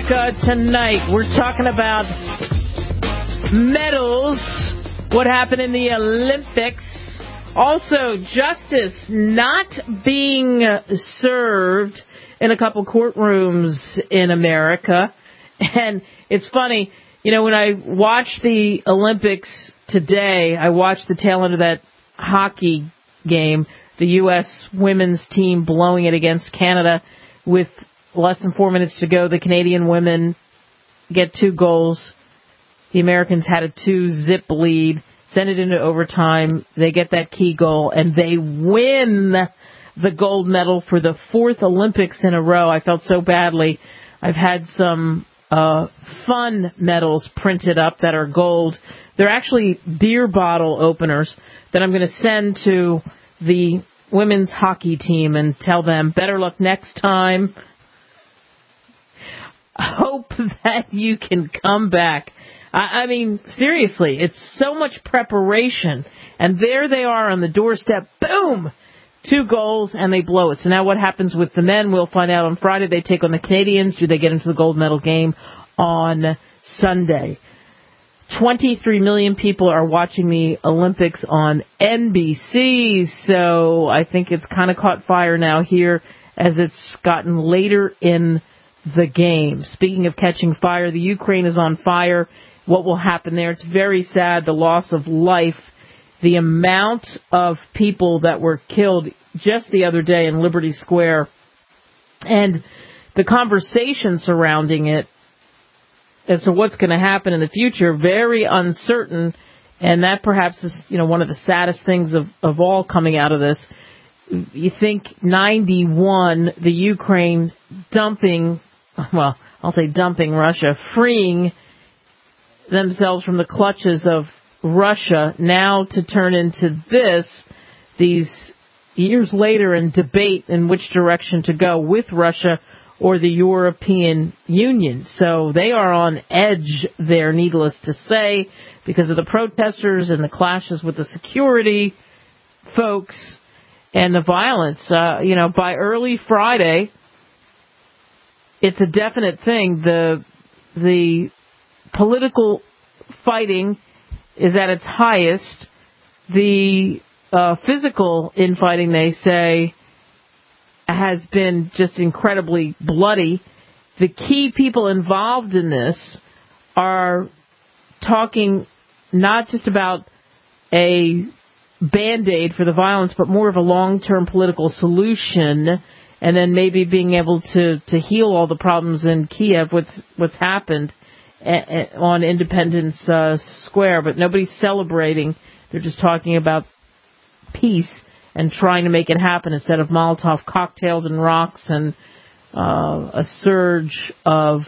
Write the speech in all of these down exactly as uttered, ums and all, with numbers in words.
America tonight. We're talking about medals, what happened in the Olympics. Also, justice not being served in a couple courtrooms in America. And it's funny, you know, when I watched the Olympics today, I watched the tail end of that hockey game, the U S women's team blowing it against Canada with less than four minutes to go. The Canadian women get two goals. The Americans had a two-zip lead, send it into overtime. They get that key goal, and they win the gold medal for the fourth Olympics in a row. I felt so badly. I've had some uh fun medals printed up that are gold. They're actually beer bottle openers that I'm going to send to the women's hockey team and tell them better luck next time. Hope that you can come back. I, I mean, seriously, it's so much preparation. And there they are on the doorstep. Boom! Two goals, and they blow it. So now what happens with the men, we'll find out on Friday. They take on the Canadians. Do they get into the gold medal game on Sunday? twenty-three million people are watching the Olympics on N B C, so I think it's kind of caught fire now here as it's gotten later in the game. Speaking of catching fire, the Ukraine is on fire. What will happen there? It's very sad, the loss of life, the amount of people that were killed just the other day in Liberty Square, and the conversation surrounding it as to what's going to happen in the future, very uncertain, and that perhaps is, you know, one of the saddest things of, of all coming out of this. You think ninety-one, the Ukraine dumping, well, I'll say dumping Russia, freeing themselves from the clutches of Russia, now to turn into this, these years later, and debate in which direction to go with Russia or the European Union. So they are on edge there, needless to say, because of the protesters and the clashes with the security folks and the violence. Uh, you know, by early Friday, it's a definite thing. The the political fighting is at its highest. The uh, physical infighting, they say, has been just incredibly bloody. The key people involved in this are talking not just about a Band-Aid for the violence, but more of a long-term political solution, and then maybe being able to, to heal all the problems in Kiev, what's, what's happened a, a, on Independence uh, Square. But nobody's celebrating. They're just talking about peace and trying to make it happen instead of Molotov cocktails and rocks and uh, a surge of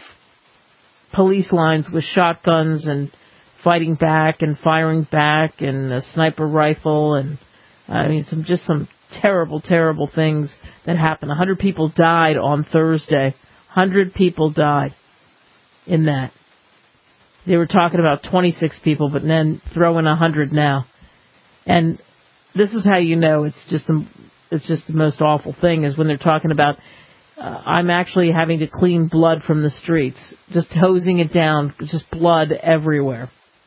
police lines with shotguns and fighting back and firing back and a sniper rifle and I mean some just some terrible, terrible things that happened. A hundred people died on Thursday. Hundred people died in that. They were talking about twenty-six people, but then throw in a hundred now. And this is how you know it's just the, it's just the most awful thing is when they're talking about uh, I'm actually having to clean blood from the streets, just hosing it down, just blood everywhere.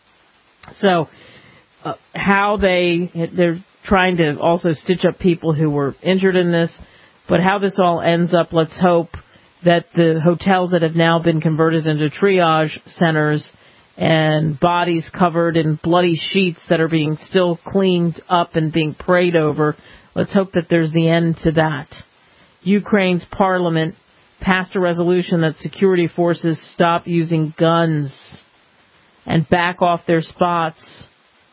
So uh, how they they're trying to also stitch up people who were injured in this, but how this all ends up, let's hope that the hotels that have now been converted into triage centers and bodies covered in bloody sheets that are being still cleaned up and being prayed over. Let's hope that there's the end to that. Ukraine's parliament passed a resolution that security forces stop using guns and back off their spots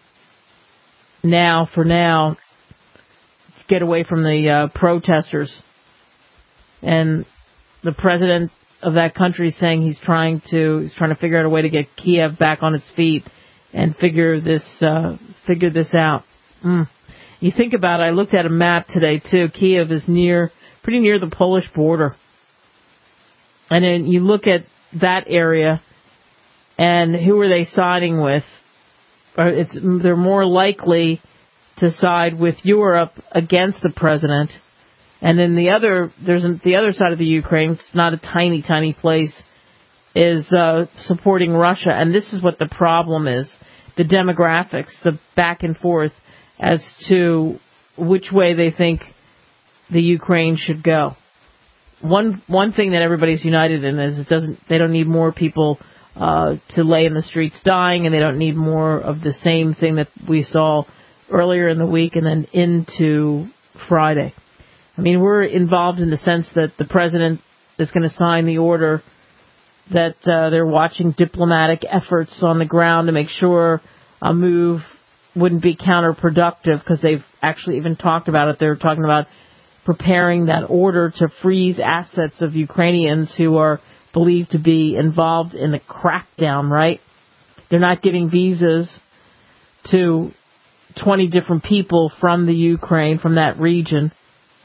now, for now, get away from the uh, protesters. And the president of that country saying he's trying to he's trying to figure out a way to get Kiev back on its feet and figure this uh, figure this out. Mm. You think about it. I looked at a map today too. Kiev is near, pretty near the Polish border, and then you look at that area, and who are they siding with? It's they're more likely to side with Europe against the president. And then the other, there's the other side of the Ukraine. It's not a tiny, tiny place. is uh, supporting Russia. And this is what the problem is, the demographics, the back and forth as to which way they think the Ukraine should go. One one thing that everybody's united in is it doesn't they don't need more people uh, to lay in the streets dying, and they don't need more of the same thing that we saw earlier in the week and then into Friday. I mean, we're involved in the sense that the president is going to sign the order that uh, they're watching diplomatic efforts on the ground to make sure a move wouldn't be counterproductive, because they've actually even talked about it. They're talking about preparing that order to freeze assets of Ukrainians who are believed to be involved in the crackdown, right? They're not giving visas to twenty different people from the Ukraine, from that region.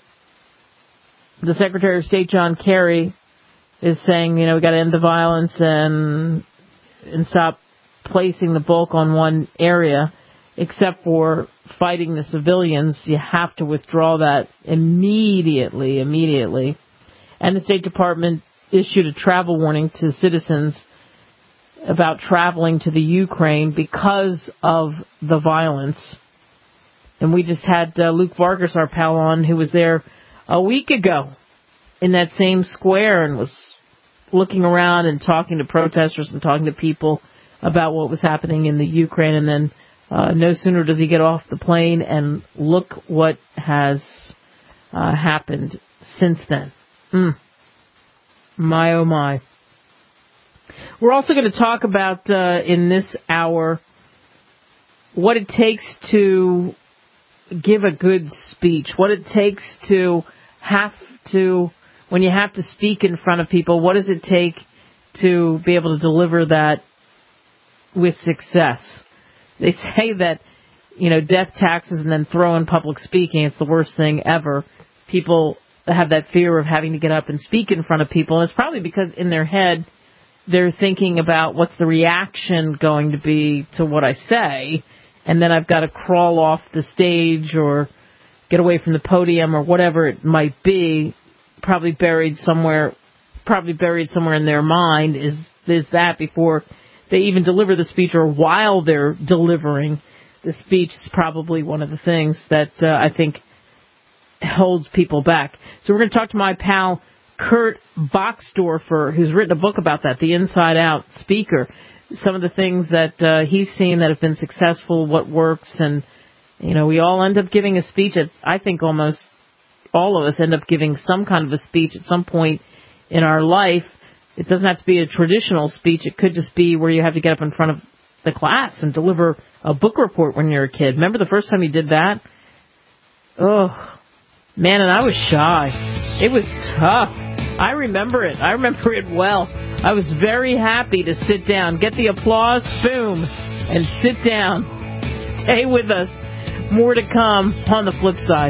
The Secretary of State, John Kerry, is saying, you know, we've got to end the violence and and stop placing the bulk on one area, except for fighting the civilians. You have to withdraw that immediately, immediately. And the State Department issued a travel warning to citizens about traveling to the Ukraine because of the violence. And we just had uh, Luke Vargas, our pal, on, who was there a week ago in that same square and was looking around and talking to protesters and talking to people about what was happening in the Ukraine. And then uh, no sooner does he get off the plane, and look what has uh, happened since then. Mm. My, oh, my. We're also going to talk about, uh, in this hour, what it takes to give a good speech, what it takes to have to, when you have to speak in front of people, what does it take to be able to deliver that with success? They say that, you know, death, taxes, and then throw in public speaking, it's the worst thing ever. People have that fear of having to get up and speak in front of people, and it's probably because in their head they're thinking about what's the reaction going to be to what I say, and then I've got to crawl off the stage or get away from the podium or whatever it might be. Probably buried somewhere, probably buried somewhere in their mind is is that before they even deliver the speech, or while they're delivering the speech, is probably one of the things that uh, I think holds people back. So we're going to talk to my pal Kurt Boxdorfer, who's written a book about that, The Inside Out Speaker. Some of the things that uh, he's seen that have been successful, what works, and, you know, we all end up giving a speech. At, I think almost all of us end up giving some kind of a speech at some point in our life. It doesn't have to be a traditional speech. It could just be where you have to get up in front of the class and deliver a book report when you're a kid. Remember the first time you did that? Oh, man, and I was shy. It was tough. I remember it. I remember it well. I was very happy to sit down, get the applause, boom, and sit down. Stay with us. More to come on the flip side.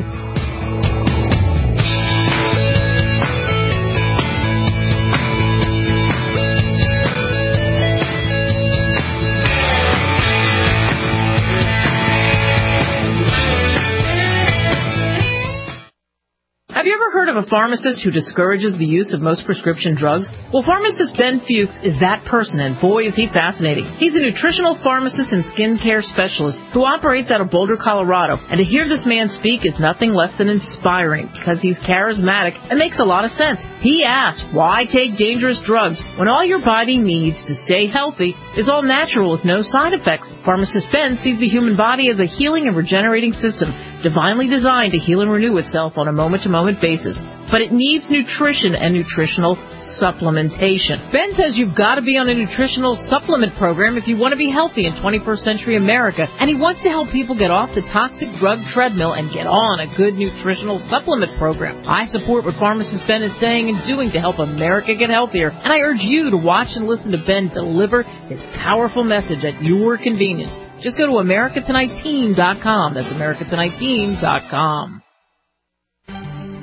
Have you ever heard of a pharmacist who discourages the use of most prescription drugs? Well, pharmacist Ben Fuchs is that person, and boy, is he fascinating. He's a nutritional pharmacist and skincare specialist who operates out of Boulder, Colorado. And to hear this man speak is nothing less than inspiring, because he's charismatic and makes a lot of sense. He asks, why take dangerous drugs when all your body needs to stay healthy is all natural with no side effects? Pharmacist Ben sees the human body as a healing and regenerating system, divinely designed to heal and renew itself on a moment-to-moment basis. But it needs nutrition and nutritional supplementation. Ben says you've got to be on a nutritional supplement program if you want to be healthy in twenty-first century America, and he wants to help people get off the toxic drug treadmill and get on a good nutritional supplement program. I support what pharmacist Ben is saying and doing to help America get healthier, and I urge you to watch and listen to Ben deliver his powerful message at your convenience. Just go to America Tonight Team dot com. That's America Tonight Team dot com.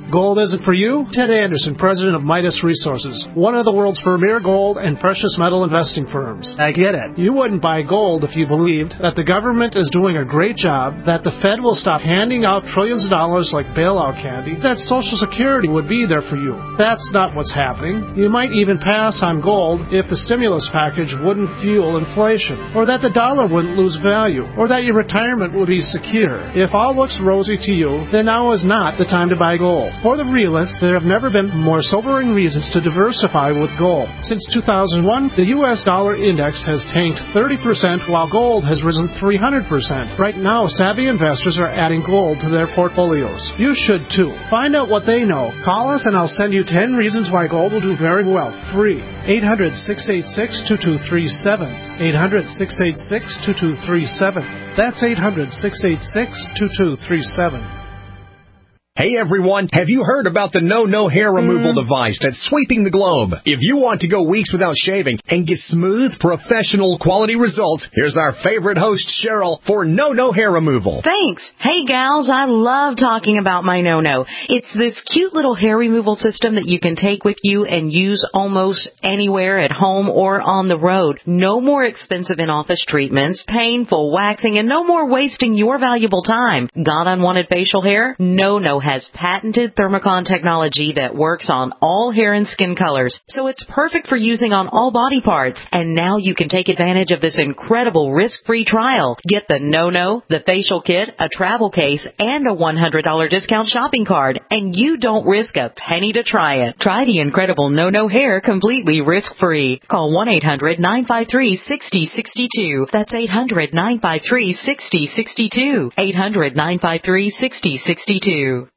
Gold isn't for you? Ted Anderson, president of Midas Resources, one of the world's premier gold and precious metal investing firms. I get it. You wouldn't buy gold if you believed that the government is doing a great job, that the Fed will stop handing out trillions of dollars like bailout candy, that Social Security would be there for you. That's not what's happening. You might even pass on gold if the stimulus package wouldn't fuel inflation, or that the dollar wouldn't lose value, or that your retirement would be secure. If all looks rosy to you, then now is not the time to buy gold. For the realists, there have never been more sobering reasons to diversify with gold. Since two thousand one, the U S dollar index has tanked thirty percent while gold has risen three hundred percent. Right now, savvy investors are adding gold to their portfolios. You should too. Find out what they know. Call us and I'll send you ten reasons why gold will do very well. Free. eight hundred, six eight six, two two three seven. eight hundred, six eight six, two two three seven. That's eight hundred, six eight six, two two three seven. Hey everyone, have you heard about the No No hair removal mm. device that's sweeping the globe? If you want to go weeks without shaving and get smooth, professional quality results, here's our favorite host, Cheryl, for No No hair removal. Thanks. Hey gals, I love talking about my No No. It's this cute little hair removal system that you can take with you and use almost anywhere at home or on the road. No more expensive in-office treatments, painful waxing, and no more wasting your valuable time. Got unwanted facial hair? No No has patented Thermocon technology that works on all hair and skin colors, so it's perfect for using on all body parts. And now you can take advantage of this incredible risk-free trial. Get the No No, the facial kit, a travel case, and a one hundred dollars discount shopping card, and you don't risk a penny to try it. Try the incredible No No hair completely risk-free. Call one eight hundred, nine five three, six zero six two. That's eight hundred, nine five three, six zero six two. eight hundred, nine five three, six zero six two.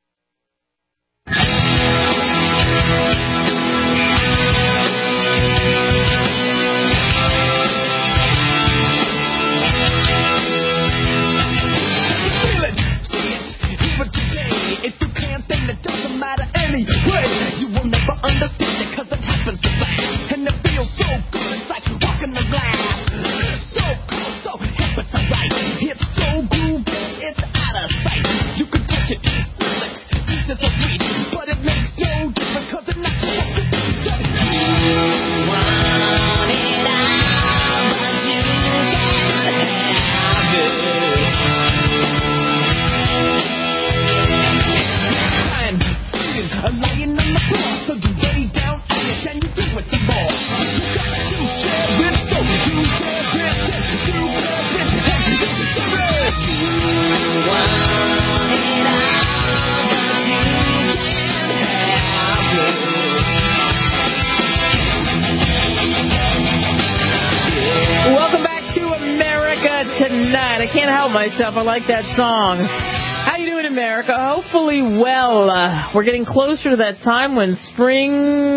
Myself, I like that song. How you doing, America? Hopefully well. Uh, we're getting closer to that time when spring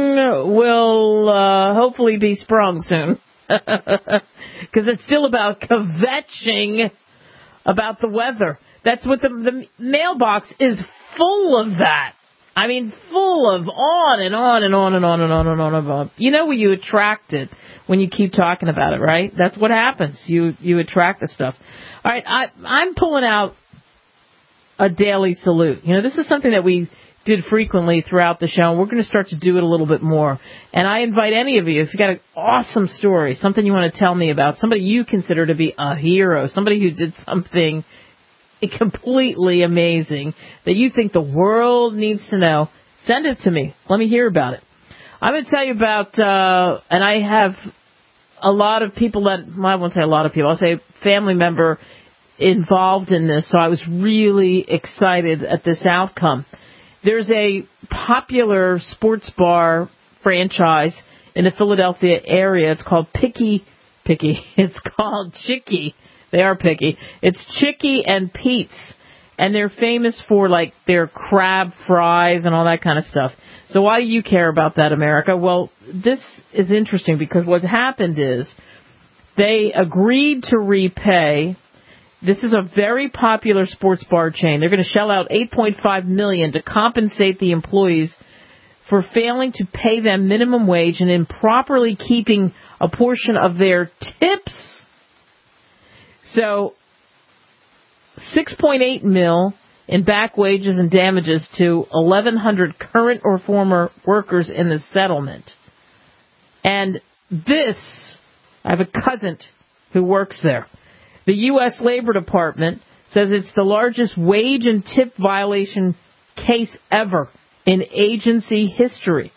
will uh, hopefully be sprung soon. Because it's still about kvetching about the weather. That's what the, the mailbox is full of that. I mean, full of on and on and on and on and on and on and on. You know what you attract it when you keep talking about it, right? That's what happens. You you attract the stuff. All right, I, I'm pulling out a daily salute. You know, this is something that we did frequently throughout the show, and we're going to start to do it a little bit more. And I invite any of you, if you've got an awesome story, something you want to tell me about, somebody you consider to be a hero, somebody who did something completely amazing that you think the world needs to know, send it to me. Let me hear about it. I'm going to tell you about, uh, and I have a lot of people that, well, I won't say a lot of people, I'll say family member involved in this, so I was really excited at this outcome. There's a popular sports bar franchise in the Philadelphia area. It's called Picky, Picky, it's called Chicky. They are picky. It's Chicky and Pete's, and they're famous for, like, their crab fries and all that kind of stuff. So why do you care about that, America? Well, this is interesting because what happened is they agreed to repay. This is a very popular sports bar chain. They're going to shell out eight point five million dollars to compensate the employees for failing to pay them minimum wage and improperly keeping a portion of their tips. So six point eight mil in back wages and damages to eleven hundred current or former workers in the settlement. And this, I have a cousin who works there. The U S Labor Department says it's the largest wage and tip violation case ever in agency history.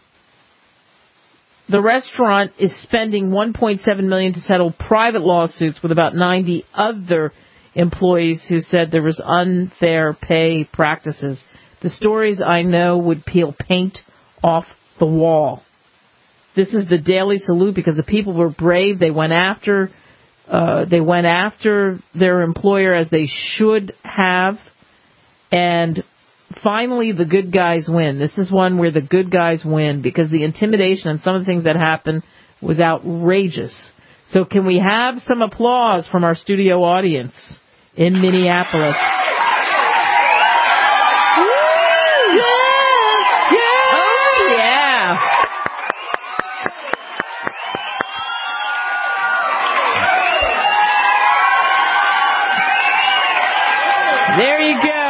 The restaurant is spending one point seven million dollars to settle private lawsuits with about ninety other employees who said there was unfair pay practices. The stories I know would peel paint off the wall. This is the Daily Salute because the people were brave. They went after uh, they went after their employer as they should have, and finally, the good guys win. This is one where the good guys win because the intimidation and some of the things that happened was outrageous. So can we have some applause from our studio audience in Minneapolis? Woo! Yeah! Yeah! Oh, yeah! There you go.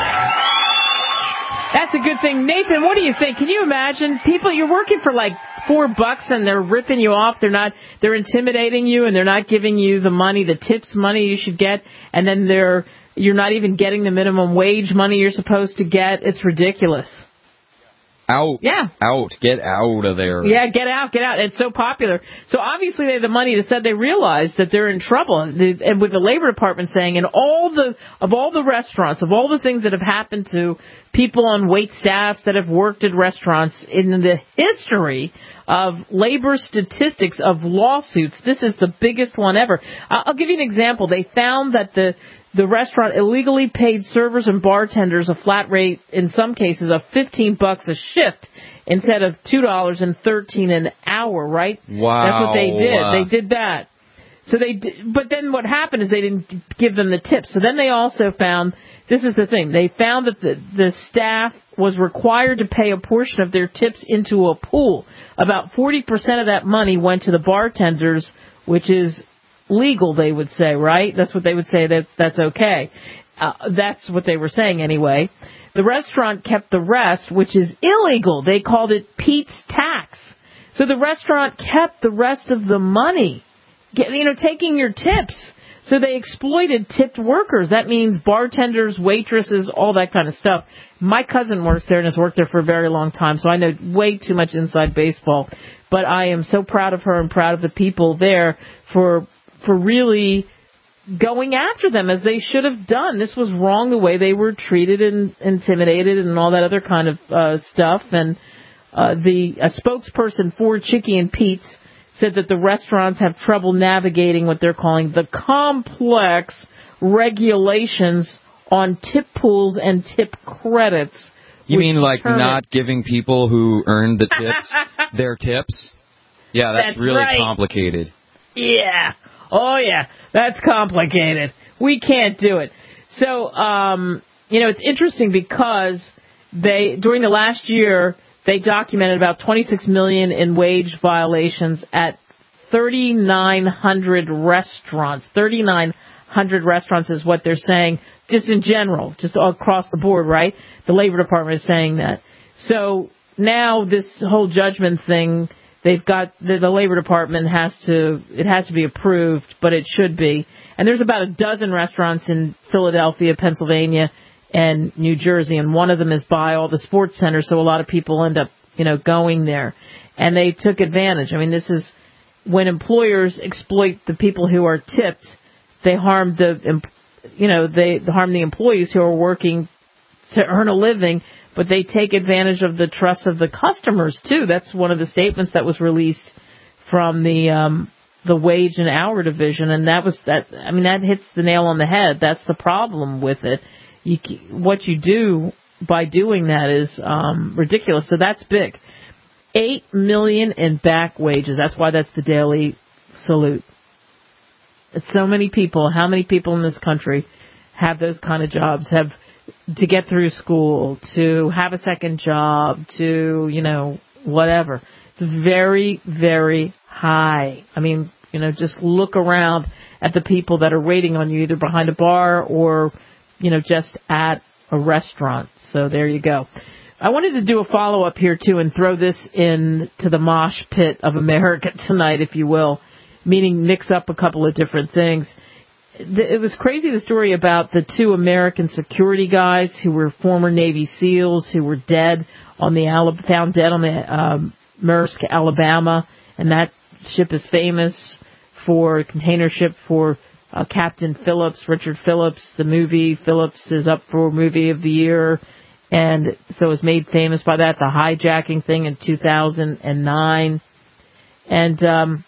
That's a good thing. Nathan, what do you think? Can you imagine people, you're working for like four bucks and they're ripping you off. They're not, they're intimidating you and they're not giving you the money, the tips money you should get. And then they're, you're not even getting the minimum wage money you're supposed to get. It's ridiculous. Out. Yeah. Out. Get out of there. Yeah, get out, get out. It's so popular. So obviously they have the money to said they realize that they're in trouble. And with the Labor Department saying, in all the, of all the restaurants, of all the things that have happened to people on wait staffs that have worked at restaurants in the history of labor statistics of lawsuits, this is the biggest one ever. I'll give you an example. They found that the The restaurant illegally paid servers and bartenders a flat rate, in some cases, of fifteen bucks a shift instead of two dollars and thirteen an hour, right? Wow. That's what they did. They did that. So they did, but then what happened is they didn't give them the tips. So then they also found, this is the thing, they found that the, the staff was required to pay a portion of their tips into a pool. About forty percent of that money went to the bartenders, which is legal, they would say, right? That's what they would say, that that's okay. Uh, that's what they were saying anyway. The restaurant kept the rest, which is illegal. They called it Pete's tax. So the restaurant kept the rest of the money, get, you know, taking your tips. So they exploited tipped workers. That means bartenders, waitresses, all that kind of stuff. My cousin works there and has worked there for a very long time, so I know way too much inside baseball. But I am so proud of her and proud of the people there for for really going after them as they should have done. This was wrong the way they were treated and intimidated and all that other kind of uh, stuff. And uh, the a spokesperson for Chicky and Pete's said that the restaurants have trouble navigating what they're calling the complex regulations on tip pools and tip credits. You mean like not giving people who earned the tips their tips? Yeah, that's, that's really right. complicated. Yeah. Oh, yeah, that's complicated. We can't do it. So, um, you know, it's interesting because they, during the last year, they documented about twenty-six million dollars in wage violations at thirty-nine hundred restaurants. thirty-nine hundred restaurants is what they're saying, just in general, just across the board, right? The Labor Department is saying that. So now this whole judgment thing, they've got, the, the Labor Department has to, it has to be approved, but it should be. And there's about a dozen restaurants in Philadelphia, Pennsylvania, and New Jersey, and one of them is by all the sports centers, so a lot of people end up, you know, going there. And they took advantage. I mean, this is when employers exploit the people who are tipped, they harm the, you know, they harm the employees who are working to earn a living, but they take advantage of the trust of the customers, too. That's one of the statements that was released from the um, the wage and hour division, and that was that. I mean, that hits the nail on the head. That's the problem with it. You, what you do by doing that is um, ridiculous. So that's big. Eight million in back wages. That's why that's the Daily Salute. It's so many people. How many people in this country have those kind of jobs? Have to get through school, to have a second job, to, you know, whatever. It's very, very high. I mean, you know, just look around at the people that are waiting on you either behind a bar or, you know, just at a restaurant. So there you go. I wanted to do a follow-up here, too, and throw this in to the mosh pit of America tonight, if you will, meaning mix up a couple of different things. It was crazy, the story about the two American security guys who were former Navy SEALs who were dead on the found dead on the um, Maersk, Alabama, and that ship is famous for container ship for uh, Captain Phillips, Richard Phillips. The movie Phillips is up for movie of the year, and so it was made famous by that. The hijacking thing in two thousand nine, and um,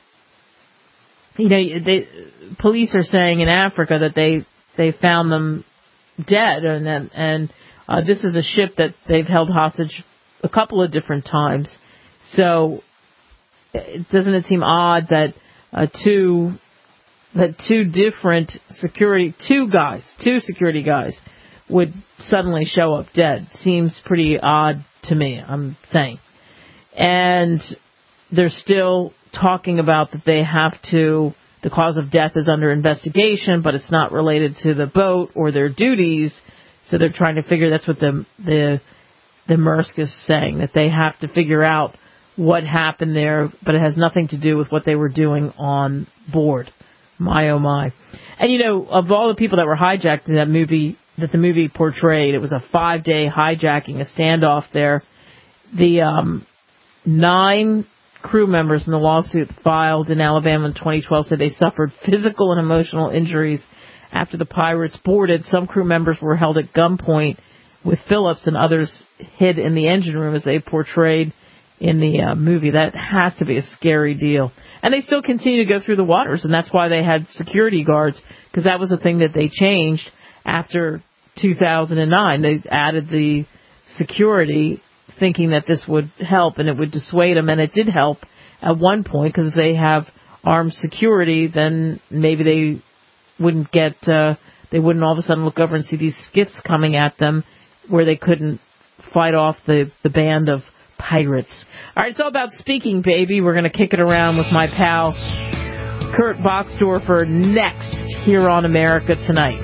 you know, they, police are saying in Africa that they they found them dead, and and, and uh, this is a ship that they've held hostage a couple of different times. So, it, doesn't it seem odd that uh, two that two different security two guys two security guys would suddenly show up dead? Seems pretty odd to me, I'm saying. And they're still talking about that they have to, the cause of death is under investigation, but it's not related to the boat or their duties. So they're trying to figure, that's what the the the Maersk is saying, that they have to figure out what happened there, but it has nothing to do with what they were doing on board. My, oh my. And, you know, of all the people that were hijacked in that movie, that the movie portrayed, it was a five-day hijacking, a standoff there. The um, nine crew members in the lawsuit filed in Alabama in twenty twelve said they suffered physical and emotional injuries after the pirates boarded. Some crew members were held at gunpoint with Phillips, and others hid in the engine room as they portrayed in the uh, movie. That has to be a scary deal. And they still continue to go through the waters, and that's why they had security guards, because that was the thing that they changed after two thousand nine. They added the security, thinking that this would help and it would dissuade them, and it did help at one point, because if they have armed security, then maybe they wouldn't get, uh, they wouldn't all of a sudden look over and see these skiffs coming at them where they couldn't fight off the, the band of pirates. All right, it's all about speaking, baby. We're going to kick it around with my pal Kurt Boxdorfer next here on America Tonight.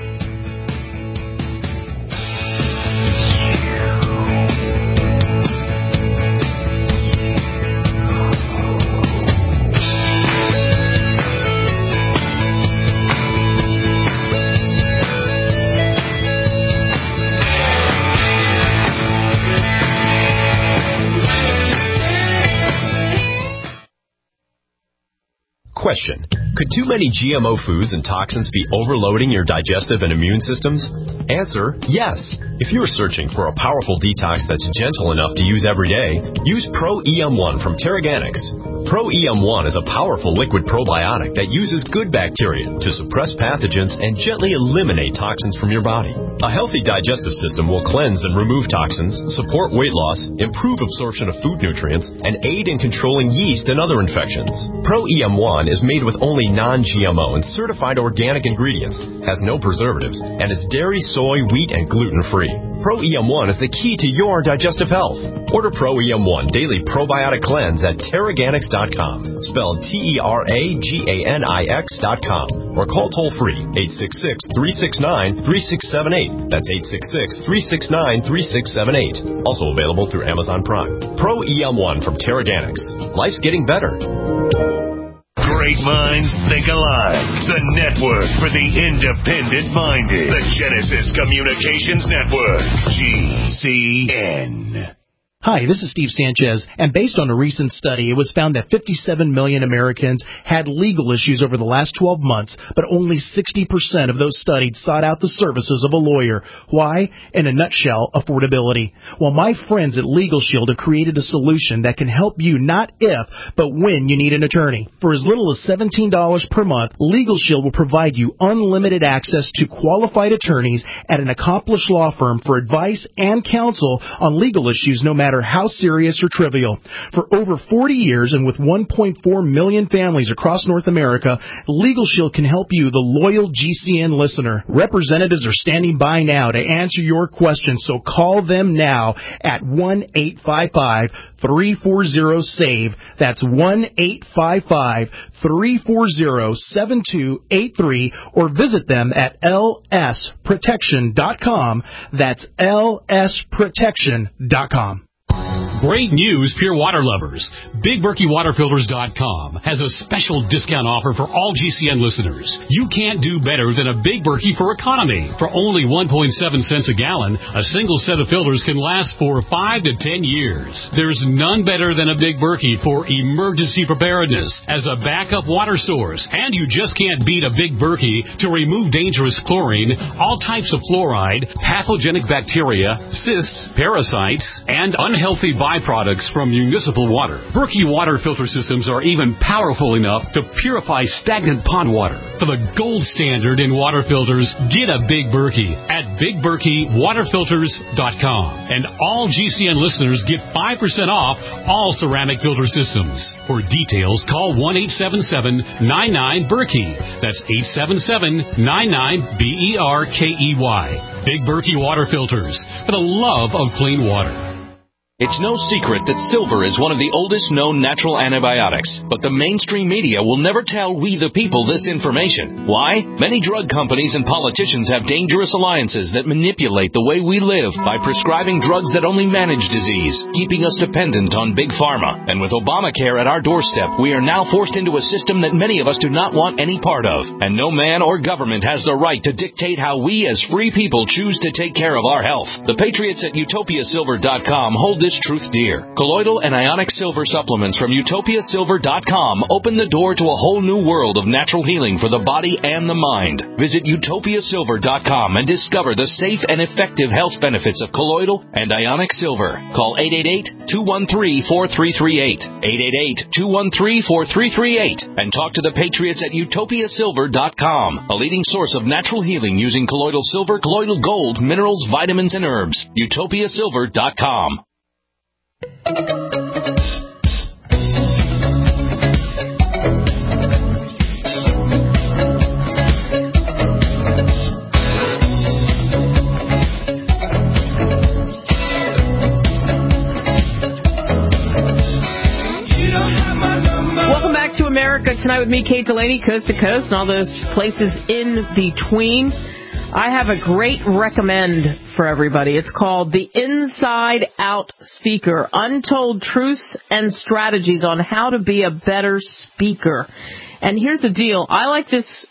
Question. Could too many G M O foods and toxins be overloading your digestive and immune systems? Answer, yes. If you're searching for a powerful detox that's gentle enough to use every day, use Pro E M one from Terraganics. Pro E M one is a powerful liquid probiotic that uses good bacteria to suppress pathogens and gently eliminate toxins from your body. A healthy digestive system will cleanse and remove toxins, support weight loss, improve absorption of food nutrients, and aid in controlling yeast and other infections. Pro E M one is made with only non-G M O and certified organic ingredients, has no preservatives, and is dairy, soy, wheat, and gluten-free. Pro E M one is the key to your digestive health. Order Pro E M one Daily Probiotic Cleanse at Terraganics dot com, spelled T E R A G A N I X dot com, or call toll-free eight six six, three six nine, three six seven eight. That's eight six six, three six nine, three six seven eight. Also available through Amazon Prime. Pro E M one from Terraganics. Life's getting better. Great minds think alike. The network for the independent-minded. The Genesis Communications Network. G C N. Hi, this is Steve Sanchez, and based on a recent study, it was found that fifty-seven million Americans had legal issues over the last twelve months, but only sixty percent of those studied sought out the services of a lawyer. Why? In a nutshell, affordability. Well, my friends at Legal Shield have created a solution that can help you not if, but when you need an attorney. For as little as seventeen dollars per month, Legal Shield will provide you unlimited access to qualified attorneys at an accomplished law firm for advice and counsel on legal issues no matter matter how serious or trivial. For over forty years and with one point four million families across North America, Legal Shield can help you, the loyal G C N listener. Representatives are standing by now to answer your questions, so call them now at one eight five five, three four zero, S A V E. That's one eight five five, three four zero, seven two eight three, or visit them at L S protection dot com. That's L S protection dot com. Great news, Pure Water lovers. Big Berkey Water Filters dot com has a special discount offer for all G C N listeners. You can't do better than a Big Berkey for economy. For only one point seven cents a gallon, a single set of filters can last for five to ten years. There's none better than a Big Berkey for emergency preparedness as a backup water source. And you just can't beat a Big Berkey to remove dangerous chlorine, all types of fluoride, pathogenic bacteria, cysts, parasites, and unhealthy byproducts from municipal water. Berkey water filter systems are even powerful enough to purify stagnant pond water. For the gold standard in water filters, get a Big Berkey at Big Berkey Water Filters dot com. And all G C N listeners get five percent off all ceramic filter systems. For details, call one eight seven seven, nine nine, Berkey. That's eight seven seven, nine nine, B E R K E Y. Big Berkey Water Filters, for the love of clean water. It's no secret that silver is one of the oldest known natural antibiotics, but the mainstream media will never tell we the people this information. Why? Many drug companies and politicians have dangerous alliances that manipulate the way we live by prescribing drugs that only manage disease, keeping us dependent on big pharma. And with Obamacare at our doorstep, we are now forced into a system that many of us do not want any part of. And no man or government has the right to dictate how we as free people choose to take care of our health. The patriots at Utopia Silver dot com hold this truth dear. Colloidal and ionic silver supplements from Utopia Silver dot com open the door to a whole new world of natural healing for the body and the mind. Visit Utopia Silver dot com and discover the safe and effective health benefits of colloidal and ionic silver. Call eight eight eight, two one three, four three three eight, eight eight eight, two one three, four three three eight, and talk to the patriots at Utopia Silver dot com, a leading source of natural healing using colloidal silver, colloidal gold, minerals, vitamins, and herbs. Utopia Silver dot com. Welcome back to America Tonight with me, Kate Delaney, coast to coast, and all those places in between. I have a great recommend for everybody. It's called The Inside Out Speaker, Untold Truths and Strategies on How to Be a Better Speaker. And here's the deal. I like this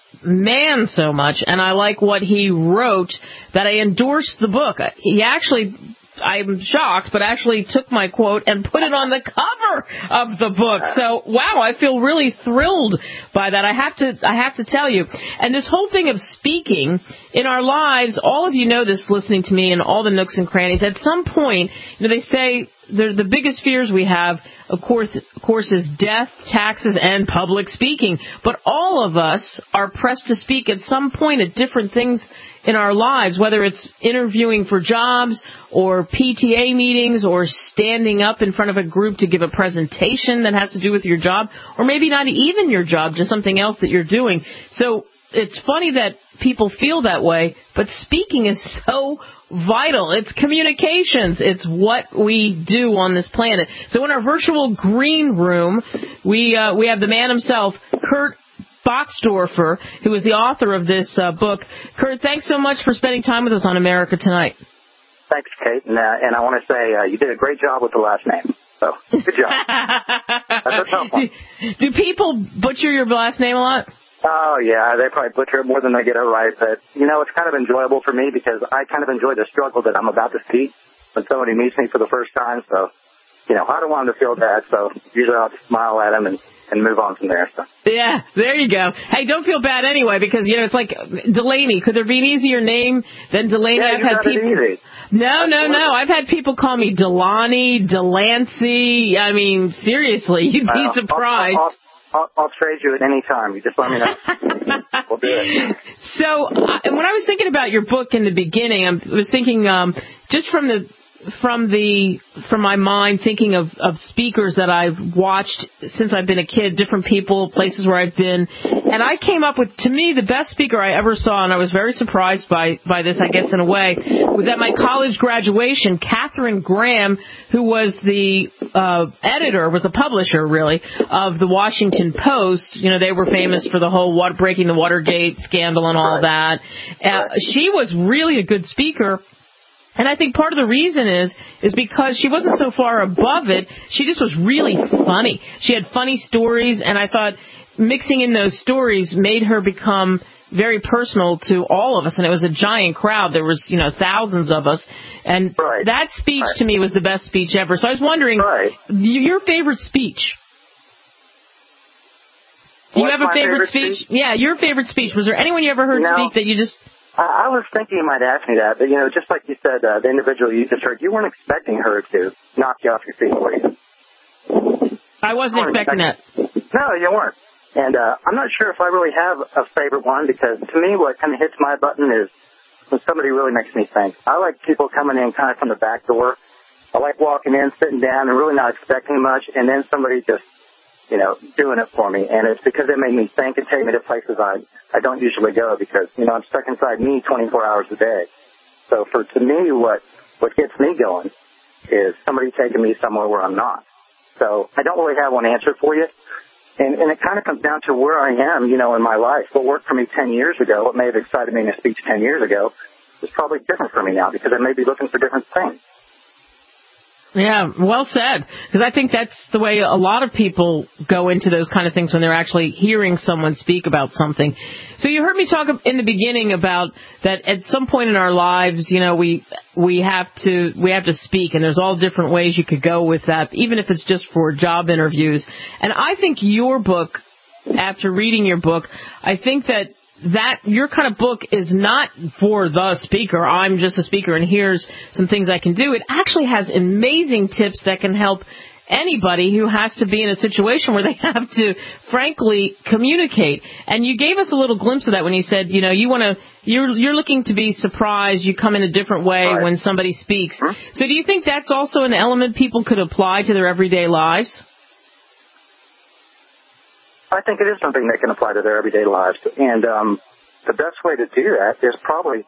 man so much, and I like what he wrote, that I endorsed the book. He actually... I'm shocked, but actually took my quote and put it on the cover of the book. So, wow, I feel really thrilled by that. I have to, I have to tell you. And this whole thing of speaking in our lives, all of you know this listening to me and all the nooks and crannies. At some point, you know, they say the, the biggest fears we have, of course, of course, is death, taxes, and public speaking. But all of us are pressed to speak at some point at different things in our lives, whether it's interviewing for jobs or P T A meetings or standing up in front of a group to give a presentation that has to do with your job, or maybe not even your job, just something else that you're doing. So it's funny that people feel that way, but speaking is so vital. It's communications. It's what we do on this planet. So in our virtual green room, we uh, we have the man himself, Kurt Boxdorfer, who is the author of this uh, book. Kurt, thanks so much for spending time with us on America Tonight. Thanks, Kate. And, uh, and I want to say uh, you did a great job with the last name. So, good job. That's a tough one. Do, do people butcher your last name a lot? Oh, yeah. They probably butcher it more than they get it right. But, you know, it's kind of enjoyable for me because I kind of enjoy the struggle that I'm about to see when somebody meets me for the first time. So, you know, I don't want them to feel bad. So usually I'll just smile at them and and move on from there. So. Yeah, there you go. Hey, don't feel bad anyway, because, you know, it's like Delaney. Could there be an easier name than Delaney? Yeah, I've you had got people. it easy. No, no, no. I've had people call me Delaney, Delancey. I mean, seriously, you'd be uh, surprised. I'll, I'll, I'll, I'll trade you at any time. You just let me know. We'll do it. So, uh, when I was thinking about your book in the beginning, I was thinking um, just from the from the from my mind thinking of, of speakers that I've watched since I've been a kid, different people, places where I've been, and I came up with, to me, the best speaker I ever saw, and I was very surprised by, by this, I guess, in a way, was at my college graduation, Katharine Graham, who was the uh, editor, was the publisher, really, of the Washington Post. You know, they were famous for the whole water, breaking the Watergate scandal and all that. Uh, she was really a good speaker. And I think part of the reason is is because she wasn't so far above it. She just was really funny. She had funny stories, and I thought mixing in those stories made her become very personal to all of us. And it was a giant crowd. There was, you know, thousands of us. And right. that speech right. to me was the best speech ever. So I was wondering, right. your favorite speech. Do you What's have a favorite, favorite speech? speech? Yeah, your favorite speech. Was there anyone you ever heard no. speak that you just... I was thinking you might ask me that, but, you know, just like you said, uh, the individual you just heard, you weren't expecting her to knock you off your feet, were you? I wasn't expecting that. No, you weren't. And uh, I'm not sure if I really have a favorite one, because to me what kind of hits my button is when somebody really makes me think. I like people coming in kind of from the back door. I like walking in, sitting down, and really not expecting much, and then somebody just, you know, doing it for me. And it's because it made me think and take me to places I, I don't usually go, because, you know, I'm stuck inside me twenty-four hours a day. So for, to me, what, what gets me going is somebody taking me somewhere where I'm not. So I don't really have one answer for you. And, and it kind of comes down to where I am, you know, in my life. What worked for me ten years ago, what may have excited me in a speech ten years ago, is probably different for me now, because I may be looking for different things. Yeah, well said. Because I think that's the way a lot of people go into those kind of things when they're actually hearing someone speak about something. So you heard me talk in the beginning about that at some point in our lives, you know, we we have to we have to speak, and there's all different ways you could go with that, even if it's just for job interviews. And I think your book, after reading your book, I think that that your kind of book is not for the speaker. I'm just a speaker and here's some things I can do. It actually has amazing tips that can help anybody who has to be in a situation where they have to, frankly, communicate. And you gave us a little glimpse of that when you said, you know, you want to, you're you're looking to be surprised. You come in a different way right. when somebody speaks. Huh? So do you think that's also an element people could apply to their everyday lives? I think it is something they can apply to their everyday lives. And um, the best way to do that is probably,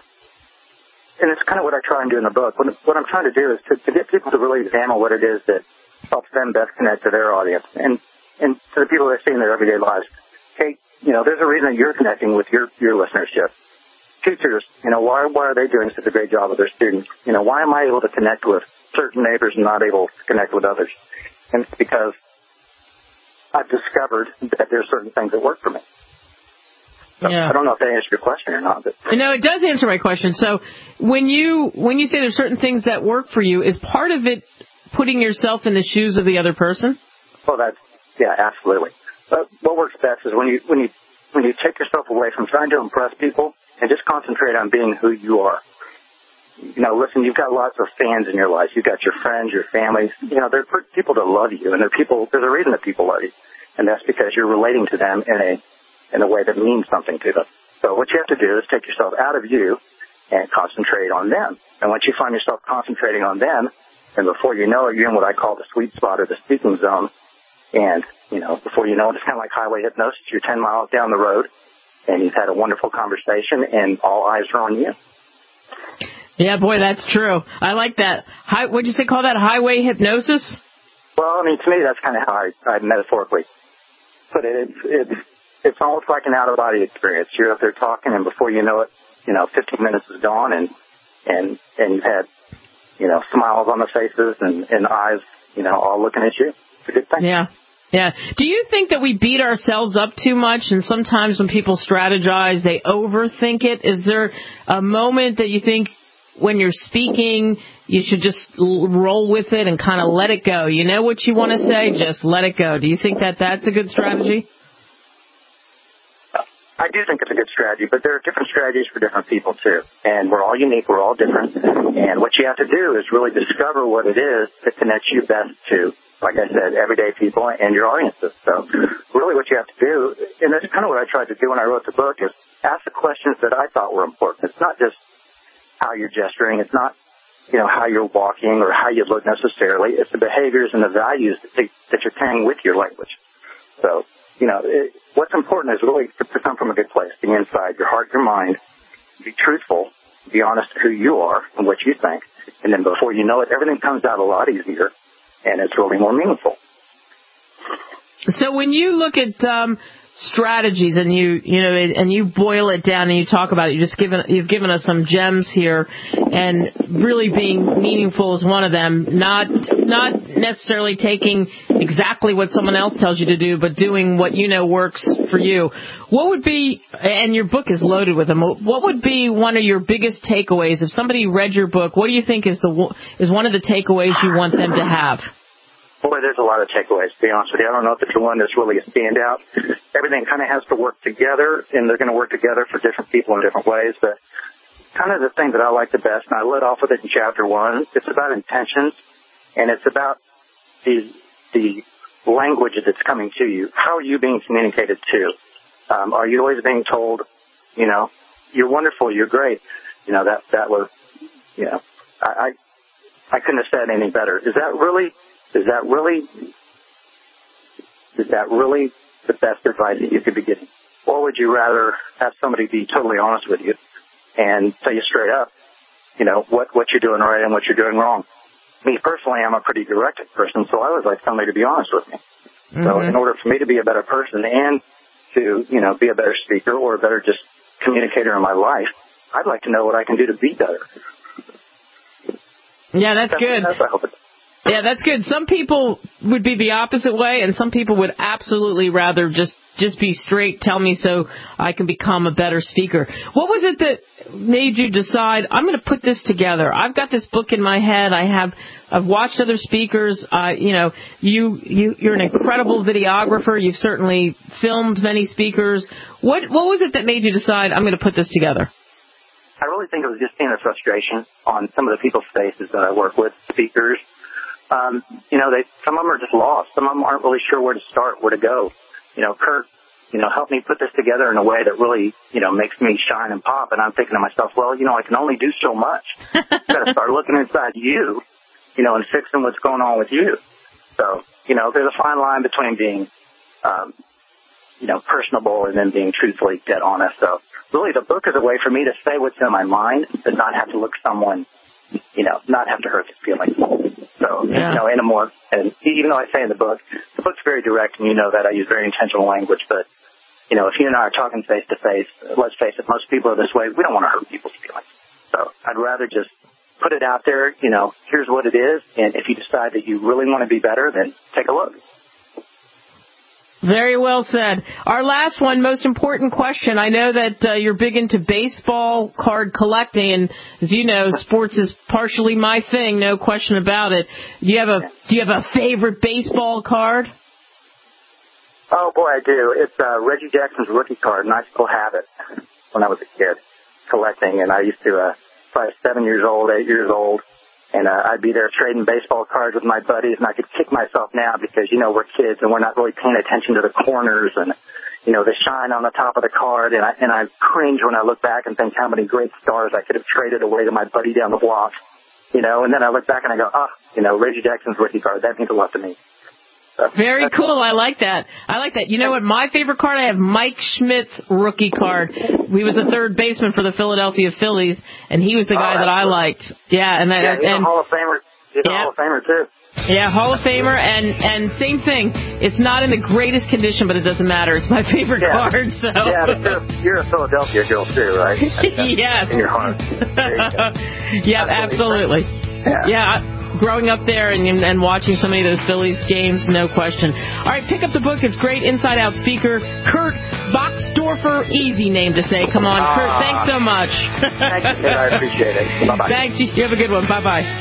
and it's kind of what I try and do in the book, what, what I'm trying to do is to, to get people to really examine what it is that helps them best connect to their audience and, and to the people they see in their everyday lives. Hey, you know, there's a reason that you're connecting with your, your listenership. Teachers, you know, why, why are they doing such a great job with their students? You know, why am I able to connect with certain neighbors and not able to connect with others? And it's because I've discovered that there's certain things that work for me. So yeah. I don't know if that answered your question or not. But. No, it does answer my question. So when you when you say there's certain things that work for you, is part of it putting yourself in the shoes of the other person? Well, that's, yeah, absolutely. But what works best is when you when you when you take yourself away from trying to impress people and just concentrate on being who you are. You know, listen, you've got lots of fans in your life. You've got your friends, your families. You know, there are people that love you, and there are people. There's a reason that people love you, and that's because you're relating to them in a in a way that means something to them. So what you have to do is take yourself out of you and concentrate on them. And once you find yourself concentrating on them, and before you know it, you're in what I call the sweet spot or the speaking zone. And you know, before you know it, it's kind of like highway hypnosis. You're ten miles down the road, and you've had a wonderful conversation, and all eyes are on you. Yeah, boy, that's true. I like that. Hi, what'd you say, call that highway hypnosis? Well, I mean, to me, that's kind of how I, I metaphorically put it. It's, it's, it's almost like an out-of-body experience. You're up there talking, and before you know it, you know, fifteen minutes is gone, and, and, and you've had, you know, smiles on the faces and, and eyes, you know, all looking at you. It's a good thing. Yeah. Yeah. Do you think that we beat ourselves up too much, and sometimes when people strategize, they overthink it? Is there a moment that you think when you're speaking, you should just roll with it and kind of let it go? You know what you want to say, just let it go. Do you think that that's a good strategy? I do think it's a good strategy, but there are different strategies for different people, too. And we're all unique. We're all different. And what you have to do is really discover what it is that connects you best to, like I said, everyday people and your audiences. So really what you have to do, and that's kind of what I tried to do when I wrote the book, is ask the questions that I thought were important. It's not just how you're gesturing. It's not you know, how you're walking or how you look necessarily. It's the behaviors and the values that, they, that you're carrying with your language. So, you know, it, what's important is really to, to come from a good place, the inside, your heart, your mind, be truthful, be honest to who you are and what you think. And then before you know it, everything comes out a lot easier, and it's really more meaningful. So when you look at um, strategies and you you know and you boil it down and you talk about it, you just given you've given us some gems here, and really being meaningful is one of them. Not not necessarily taking exactly what someone else tells you to do, but doing what you know works for you. What would be, and your book is loaded with them, what would be one of your biggest takeaways if somebody read your book? What do you think is the is one of the takeaways you want them to have? Boy, there's a lot of takeaways, to be honest with you. I don't know if there's one that's really a standout. Everything kind of has to work together, and they're going to work together for different people in different ways. But kind of the thing that I like the best, and I led off with it in chapter one, it's about intentions, and it's about the the language that's coming to you. How are you being communicated to? Um, are you always being told, you know, you're wonderful, you're great? You know, that that was, you know, I I, I couldn't have said any better. Is that really... Is that really, is that really the best advice that you could be getting? Or would you rather have somebody be totally honest with you and tell you straight up, you know, what, what you're doing right and what you're doing wrong? Me personally, I'm a pretty direct person, so I would like somebody to be honest with me. Mm-hmm. So in order for me to be a better person and to, you know, be a better speaker or a better just communicator in my life, I'd like to know what I can do to be better. Yeah, that's, that's good. That's, I hope it's Yeah, that's good. Some people would be the opposite way, and some people would absolutely rather just, just be straight, tell me so I can become a better speaker. What was it that made you decide, I'm going to put this together? I've got this book in my head. I have, I've watched other speakers. Uh, you know, you, you, you're an incredible videographer. You've certainly filmed many speakers. What, what was it that made you decide, I'm going to put this together? I really think it was just seeing the frustration on some of the people's faces that I work with, speakers. Um, you know, they, some of them are just lost. Some of them aren't really sure where to start, where to go. You know, Kurt, you know, helped me put this together in a way that really, you know, makes me shine and pop. And I'm thinking to myself, well, you know, I can only do so much. You got to start looking inside you, you know, and fixing what's going on with you. So, you know, there's a fine line between being, um, you know, personable and then being truthfully dead honest. So really the book is a way for me to say what's in my mind and not have to look someone, you know, not have to hurt their feelings. So, yeah. you know, in a more, and even though I say in the book, the book's very direct, and you know that I use very intentional language, but, you know, if you and I are talking face to face, let's face it, most people are this way. We don't want to hurt people's feelings. So I'd rather just put it out there, you know, here's what it is, and if you decide that you really want to be better, then take a look. Very well said. Our last one, most important question. I know that uh, you're big into baseball card collecting, and as you know, sports is partially my thing, no question about it. Do you have a Do you have a favorite baseball card? Oh boy, I do. It's uh, Reggie Jackson's rookie card, and I still have it when I was a kid collecting, and I used to, uh, probably seven years old, eight years old. And uh, I'd be there trading baseball cards with my buddies, and I could kick myself now because, you know, we're kids and we're not really paying attention to the corners and, you know, the shine on the top of the card. And I, and I cringe when I look back and think how many great stars I could have traded away to my buddy down the block, you know. And then I look back and I go, oh, you know, Reggie Jackson's rookie card, that means a lot to me. So, Very cool. I like that. I like that. You know what? My favorite card, I have Mike Schmidt's rookie card. He was the third baseman for the Philadelphia Phillies, and he was the guy oh, that I liked. Yeah, and that, yeah, he's and, a Hall of Famer. He's yeah. a Hall of Famer too. Yeah, Hall of Famer, and and same thing. It's not in the greatest condition, but it doesn't matter. It's my favorite yeah. card. So yeah, but you're, you're a Philadelphia girl too, right? Yes. In your heart. Yeah, absolutely. Yeah. yeah. Growing up there and, and watching so many of those Phillies games, no question. All right, pick up the book. It's great. Inside Out speaker, Kurt Boxdorfer. Easy name to say. Come on, uh, Kurt. Thanks so much. Thank you. I appreciate it. Bye-bye. Thanks. You have a good one. Bye-bye.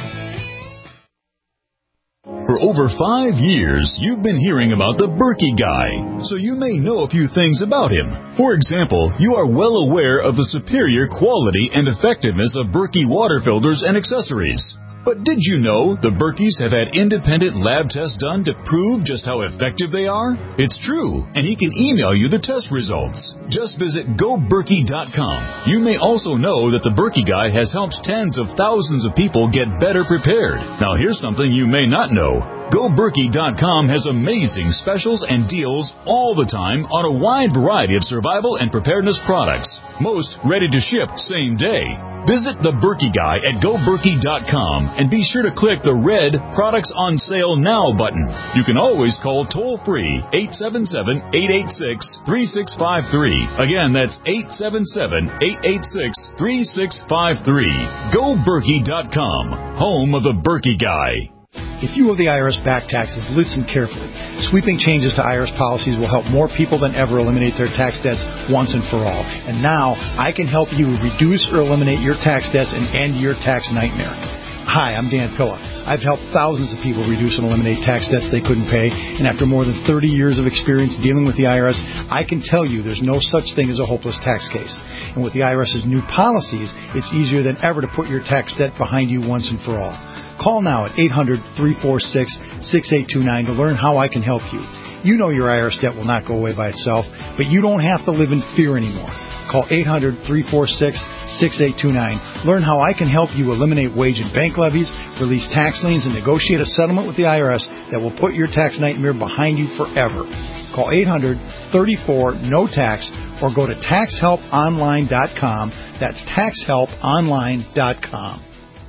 For over five years, you've been hearing about the Berkey Guy, so you may know a few things about him. For example, you are well aware of the superior quality and effectiveness of Berkey water filters and accessories. But did you know the Berkeys have had independent lab tests done to prove just how effective they are? It's true, and he can email you the test results. Just visit go berkey dot com. You may also know that the Berkey Guy has helped tens of thousands of people get better prepared. Now here's something you may not know. go berkey dot com has amazing specials and deals all the time on a wide variety of survival and preparedness products. Most ready to ship same day. Visit the Berkey Guy at go berkey dot com and be sure to click the red Products on Sale Now button. You can always call toll-free eight seven seven, eight eight six, three six five three. Again, that's eight seven seven, eight eight six, three six five three. go berkey dot com, home of the Berkey Guy. If you owe the I R S back taxes, listen carefully. Sweeping changes to I R S policies will help more people than ever eliminate their tax debts once and for all. And now, I can help you reduce or eliminate your tax debts and end your tax nightmare. Hi, I'm Dan Pilla. I've helped thousands of people reduce and eliminate tax debts they couldn't pay, and after more than thirty years of experience dealing with the I R S, I can tell you there's no such thing as a hopeless tax case. And with the IRS's new policies, it's easier than ever to put your tax debt behind you once and for all. Call now at eight hundred, three four six, six eight two nine to learn how I can help you. You know your I R S debt will not go away by itself, but you don't have to live in fear anymore. Call eight hundred, three four six, six eight two nine. Learn how I can help you eliminate wage and bank levies, release tax liens, and negotiate a settlement with the I R S that will put your tax nightmare behind you forever. Call eight hundred, three four, N O T A X or go to tax help online dot com. That's tax help online dot com.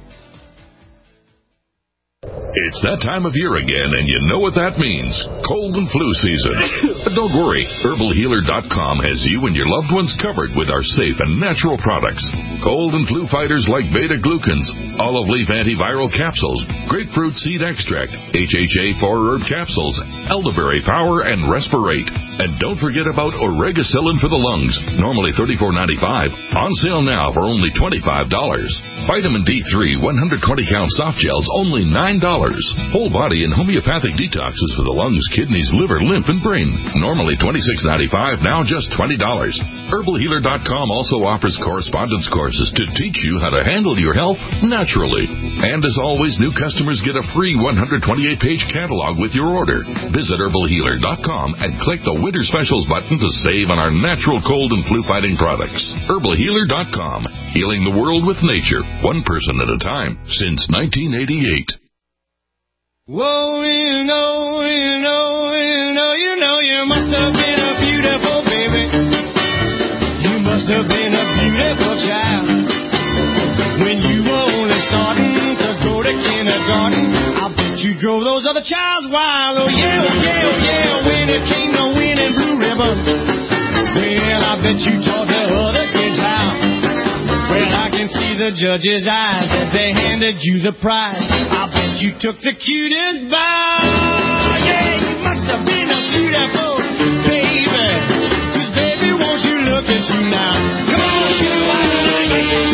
It's that time of year again, and you know what that means. Cold and flu season. But don't worry. herbal healer dot com has you and your loved ones covered with our safe and natural products. Cold and flu fighters like beta-glucans, olive leaf antiviral capsules, grapefruit seed extract, H H A four herb capsules, elderberry power, and Respirate. And don't forget about Oregacillin for the lungs, normally thirty-four ninety-five, on sale now for only twenty-five dollars. Vitamin D three one hundred twenty count soft gels, only nine dollars. Whole body and homeopathic detoxes for the lungs, kidneys, liver, lymph, and brain, normally twenty-six ninety-five, now just twenty dollars. herbal healer dot com also offers correspondence courses to teach you how to handle your health naturally. And as always, new customers get a free one hundred twenty-eight page catalog with your order. Visit herbal healer dot com and click the Winter Specials button to save on our natural cold and flu fighting products. herbal healer dot com, healing the world with nature, one person at a time, since nineteen eighty-eight. Whoa, you know, you know, you know, you know, you must have been a beautiful baby. You must have been a beautiful child. When you were only starting to go to kindergarten, I bet you drove those other childs wild. Oh yeah, oh yeah, oh yeah, when it came to winning Blue Ribbon, well, I bet you taught the other kids how. Well, I can see the judge's eyes as they handed you the prize. I bet you took the cutest bow. Yeah, you must have been a beautiful baby. 'Cause baby, won't you look at you now? Come on, you like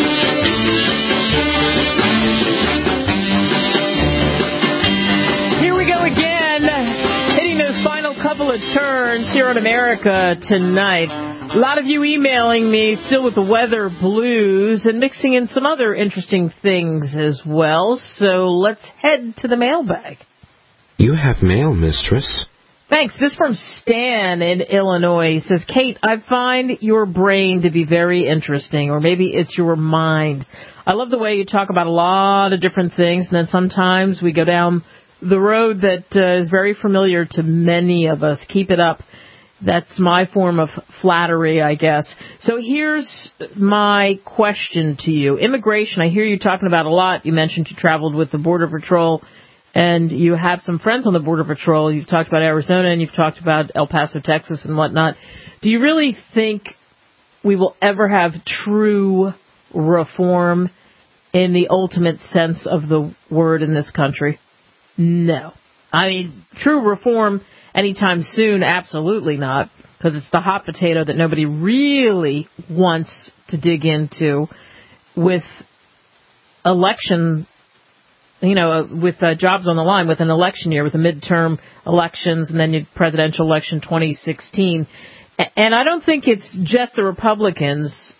it. Here we go again, hitting those final couple of turns here on America Tonight. A lot of you emailing me still with the weather blues and mixing in some other interesting things as well. So let's head to the mailbag. You have mail, mistress. Thanks. This from Stan in Illinois. He says, Kate, I find your brain to be very interesting, or maybe it's your mind. I love the way you talk about a lot of different things, and then sometimes we go down the road that uh, is very familiar to many of us. Keep it up. That's my form of flattery, I guess. So here's my question to you. Immigration, I hear you talking about a lot. You mentioned you traveled with the Border Patrol, and you have some friends on the Border Patrol. You've talked about Arizona, and you've talked about El Paso, Texas, and whatnot. Do you really think we will ever have true reform in the ultimate sense of the word in this country? No. I mean, true reform anytime soon, absolutely not, because it's the hot potato that nobody really wants to dig into with election, you know, with uh, jobs on the line, with an election year, with the midterm elections, and then your presidential election twenty sixteen. And I don't think it's just the Republicans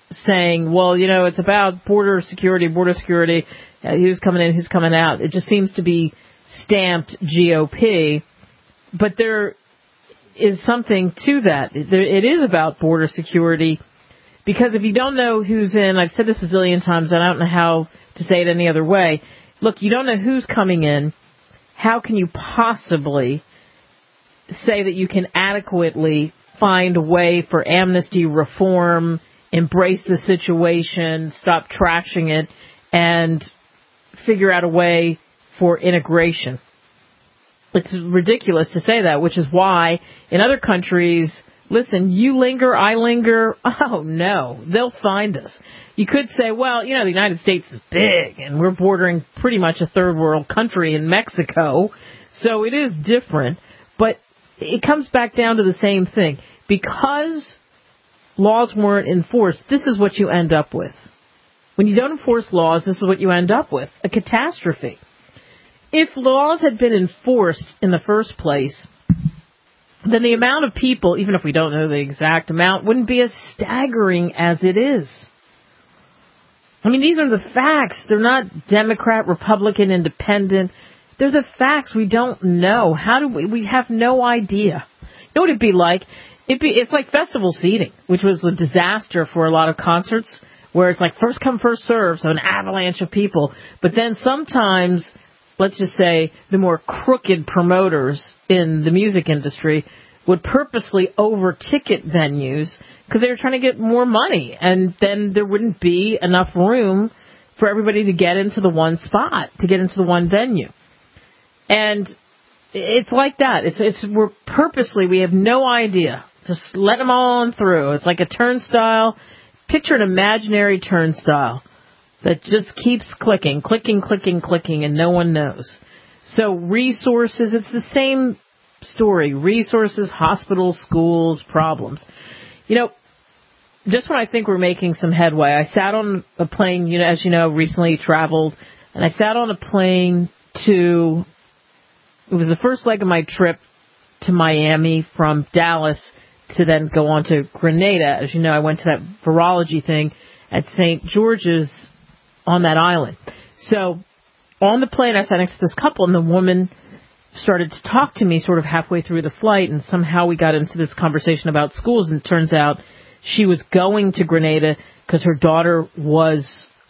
saying, well, you know, it's about border security, border security, uh, who's coming in, who's coming out. It just seems to be stamped G O P. But there is something to that. It is about border security, because if you don't know who's in, I've said this a zillion times, and I don't know how to say it any other way. Look, you don't know who's coming in. How can you possibly say that you can adequately find a way for amnesty reform, embrace the situation, stop trashing it, and figure out a way for integration? It's ridiculous to say that, which is why in other countries, listen, you linger, I linger, oh no, they'll find us. You could say, well, you know, the United States is big, and we're bordering pretty much a third world country in Mexico, so it is different, but it comes back down to the same thing. Because laws weren't enforced, this is what you end up with. When you don't enforce laws, this is what you end up with, a catastrophe. If laws had been enforced in the first place, then the amount of people, even if we don't know the exact amount, wouldn't be as staggering as it is. I mean, these are the facts. They're not Democrat, Republican, Independent. They're the facts. We don't know. How do we? We have no idea. You know what it'd be like? It'd be, it's like festival seating, which was a disaster for a lot of concerts, where it's like first come, first serve, so an avalanche of people. But then sometimes, let's just say, the more crooked promoters in the music industry would purposely over-ticket venues because they were trying to get more money, and then there wouldn't be enough room for everybody to get into the one spot, to get into the one venue. And it's like that. It's it's we're purposely, we have no idea. Just let them on through. It's like a turnstile. Picture an imaginary turnstile that just keeps clicking, clicking, clicking, clicking, and no one knows. So resources, it's the same story. Resources, hospitals, schools, problems. You know, just when I think we're making some headway, I sat on a plane, you know, as you know, recently traveled, and I sat on a plane to, it was the first leg of my trip to Miami from Dallas to then go on to Grenada. As you know, I went to that virology thing at Saint George's on that island. So on the plane, I sat next to this couple, and the woman started to talk to me sort of halfway through the flight, and somehow we got into this conversation about schools, and it turns out she was going to Grenada because her daughter was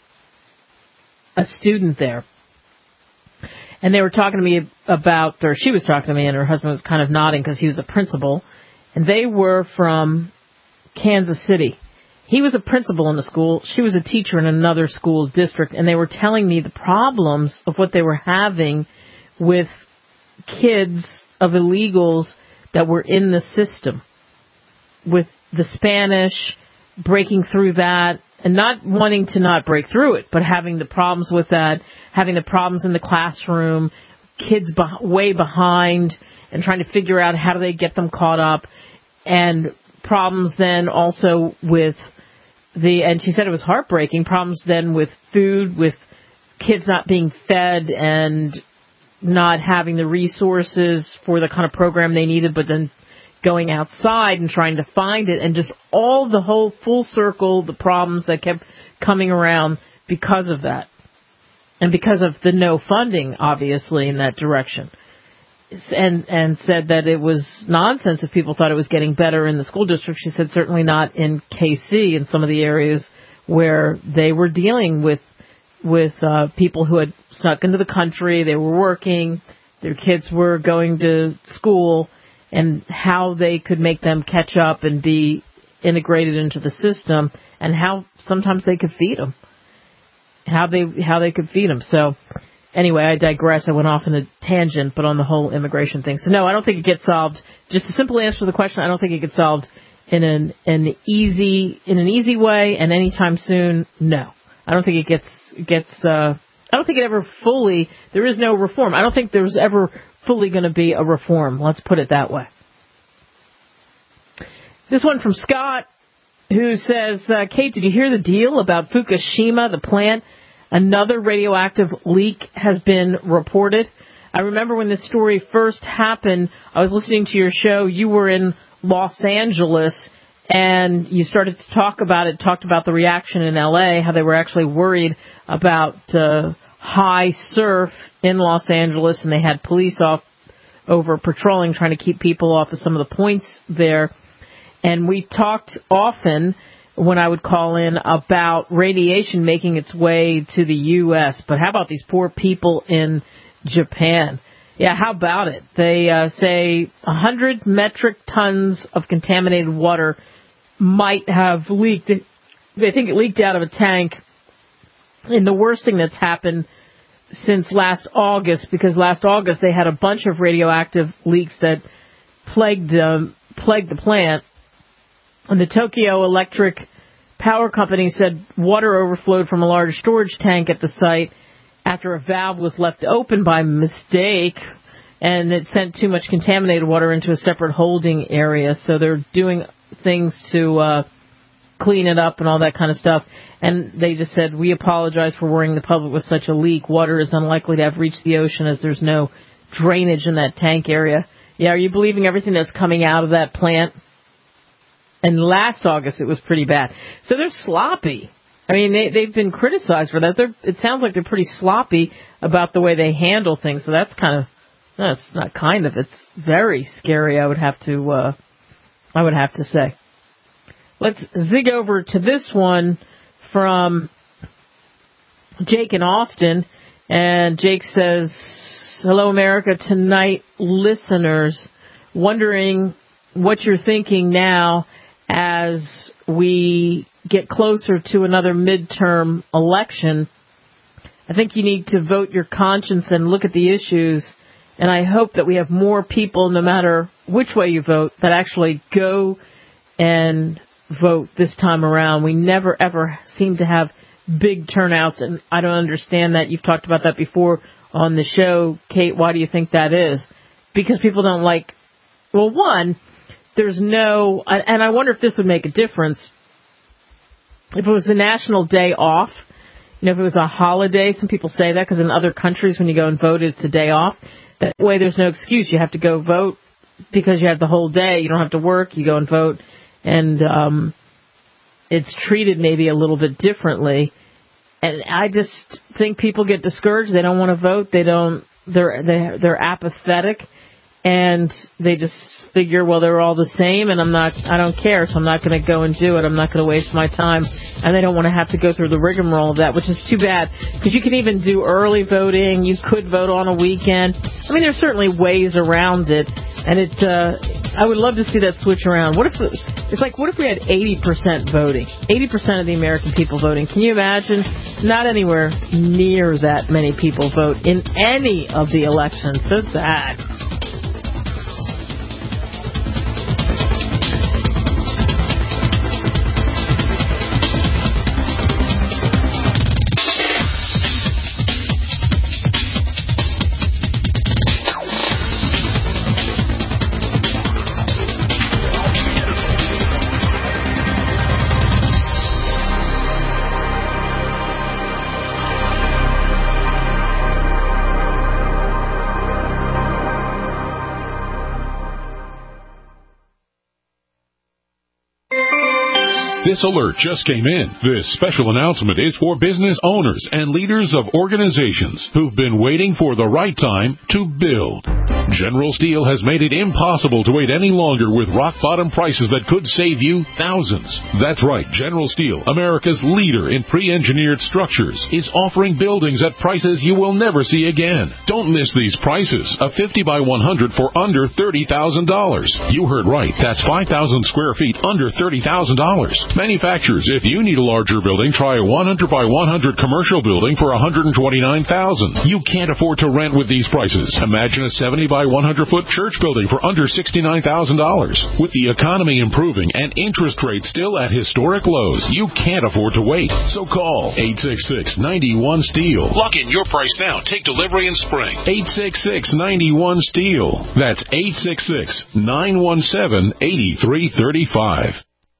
a student there. And they were talking to me about, or she was talking to me, and her husband was kind of nodding because he was a principal, and they were from Kansas City. He was a principal in the school. She was a teacher in another school district, and they were telling me the problems of what they were having with kids of illegals that were in the system, with the Spanish, breaking through that, and not wanting to not break through it, but having the problems with that, having the problems in the classroom, kids be- way behind, and trying to figure out how do they get them caught up, and problems then also with the, and she said it was heartbreaking, problems then with food, with kids not being fed and not having the resources for the kind of program they needed, but then going outside and trying to find it, and just all the whole full circle, the problems that kept coming around because of that. And because of the no funding, obviously, in that direction. And and said that it was nonsense if people thought it was getting better in the school district. She said certainly not in K C, in some of the areas where they were dealing with with uh, people who had snuck into the country. They were working, their kids were going to school, and how they could make them catch up and be integrated into the system, and how sometimes they could feed them, how they how they could feed them. So anyway, I digress. I went off in a tangent, but on the whole immigration thing. So no, I don't think it gets solved. Just a simple answer to the question, I don't think it gets solved in an an easy in an easy way, and anytime soon. No, I don't think it gets gets. Uh, I don't think it ever fully. There is no reform. I don't think there's ever fully going to be a reform. Let's put it that way. This one from Scott, who says, uh, Kate, did you hear the deal about Fukushima, the plant? Another radioactive leak has been reported. I remember when this story first happened, I was listening to your show. You were in Los Angeles, and you started to talk about it, talked about the reaction in L A, how they were actually worried about uh, high surf in Los Angeles, and they had police off over patrolling, trying to keep people off of some of the points there. And we talked often, when I would call in, about radiation making its way to the U S. But how about these poor people in Japan? Yeah, how about it? They uh, say one hundred metric tons of contaminated water might have leaked. They think it leaked out of a tank. And the worst thing that's happened since last August, because last August they had a bunch of radioactive leaks that plagued the, plagued the plant. And the Tokyo Electric Power Company said water overflowed from a large storage tank at the site after a valve was left open by mistake, and it sent too much contaminated water into a separate holding area. So they're doing things to uh, clean it up and all that kind of stuff. And they just said, we apologize for worrying the public with such a leak. Water is unlikely to have reached the ocean as there's no drainage in that tank area. Yeah, are you believing everything that's coming out of that plant? And last August, it was pretty bad. So they're sloppy. I mean, they, they've been criticized for that. They're, it sounds like they're pretty sloppy about the way they handle things. So that's kind of, that's not kind of, it's very scary, I would have to, uh, I would have to say. Let's zig over to this one from Jake in Austin. And Jake says, hello, America. Tonight, listeners, wondering what you're thinking now as we get closer to another midterm election. I think you need to vote your conscience and look at the issues, and I hope that we have more people, no matter which way you vote, that actually go and vote this time around. We never, ever seem to have big turnouts, and I don't understand that. You've talked about that before on the show. Kate, why do you think that is? Because people don't like, well, one, there's no, and I wonder if this would make a difference. If it was the national day off, you know, if it was a holiday, some people say that because in other countries when you go and vote, it's a day off. That way there's no excuse. You have to go vote because you have the whole day. You don't have to work. You go and vote. And um, it's treated maybe a little bit differently. And I just think people get discouraged. They don't want to vote. They don't, they're, they're, they're apathetic. And they just figure, well, they're all the same, and I'm not, I don't care, so I'm not going to go and do it. I'm not going to waste my time. And they don't want to have to go through the rigmarole of that, which is too bad, because you can even do early voting. You could vote on a weekend. I mean, there's certainly ways around it, and it, uh, I would love to see that switch around. What if, it's like, what if we had eighty percent voting? eighty percent of the American people voting. Can you imagine? Not anywhere near that many people vote in any of the elections. So sad. This alert just came in. This special announcement is for business owners and leaders of organizations who've been waiting for the right time to build. General Steel has made it impossible to wait any longer with rock-bottom prices that could save you thousands. That's right, General Steel, America's leader in pre-engineered structures, is offering buildings at prices you will never see again. Don't miss these prices. A fifty by one hundred for under thirty thousand dollars. You heard right. That's five thousand square feet under thirty thousand dollars. Manufacturers, if you need a larger building, try a one hundred by one hundred commercial building for one hundred twenty-nine thousand dollars. You can't afford to rent with these prices. Imagine a seventy by one hundred foot church building for under sixty-nine thousand dollars. With the economy improving and interest rates still at historic lows, you can't afford to wait. So call eight six six, nine one, STEEL. Lock in your price now. Take delivery in spring. eight six six, nine one, STEEL. That's eight six six, nine one seven, eight three three five.